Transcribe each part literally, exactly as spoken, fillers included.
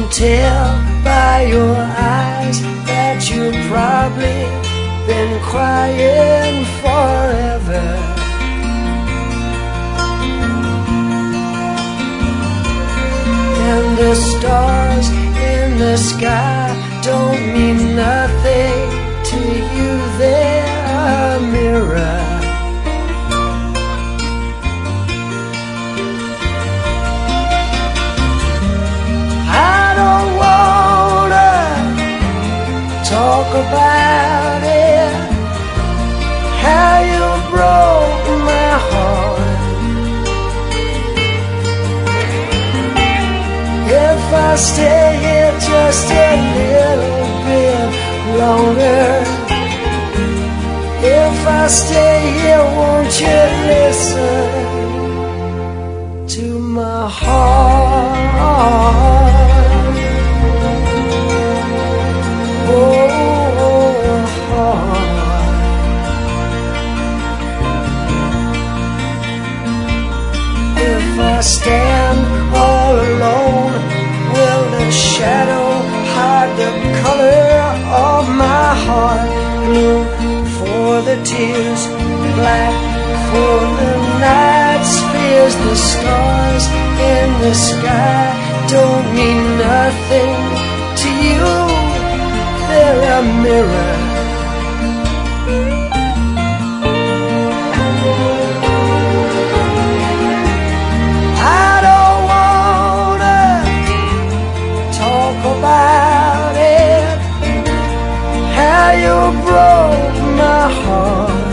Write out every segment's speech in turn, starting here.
tell by your eyes that you've probably been crying forever. And the stars in the sky don't mean nothing to you, they're a mirror. I don't wanna talk about it, how you broke my heart. If I stay here just a little bit longer, if I stay here, won't you listen to my heart? I stand all alone, will the shadow hide the color of my heart? Blue for the tears, black for the night's fears. The stars in the sky don't mean nothing to you, they're a mirror. About it, how you broke my heart.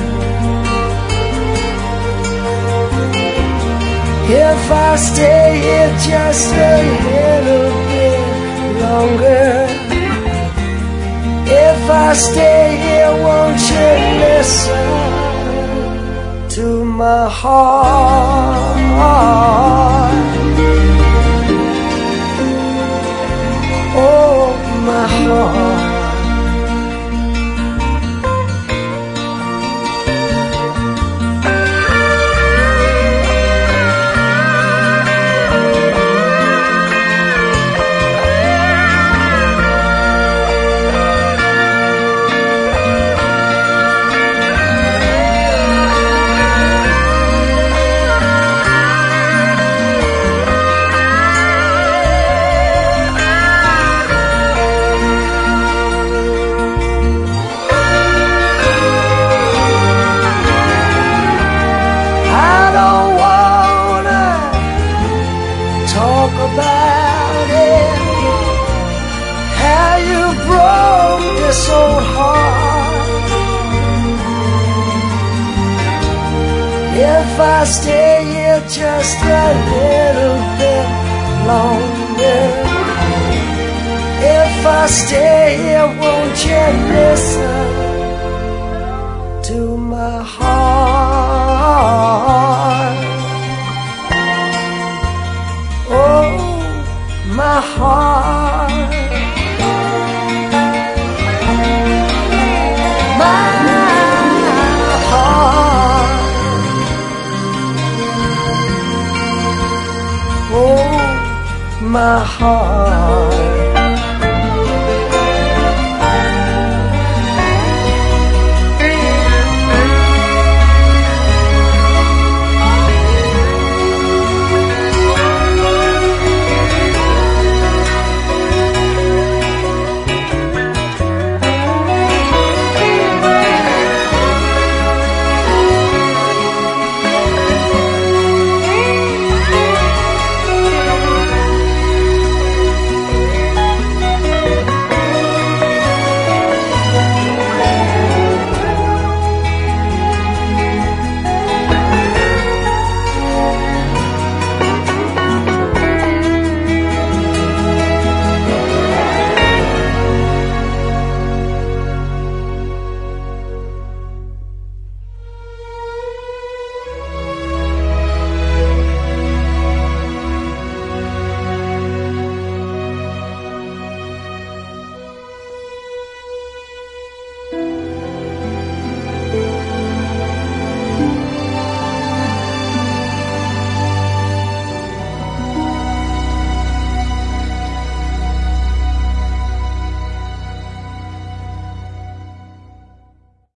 If I stay here just a little bit longer, if I stay here, won't you listen to my heart? Oh, my heart. About it, how you broke this old heart. If I stay here just a little bit longer, if I stay here, won't you listen to my heart? Oh, my heart, my heart, oh, my heart.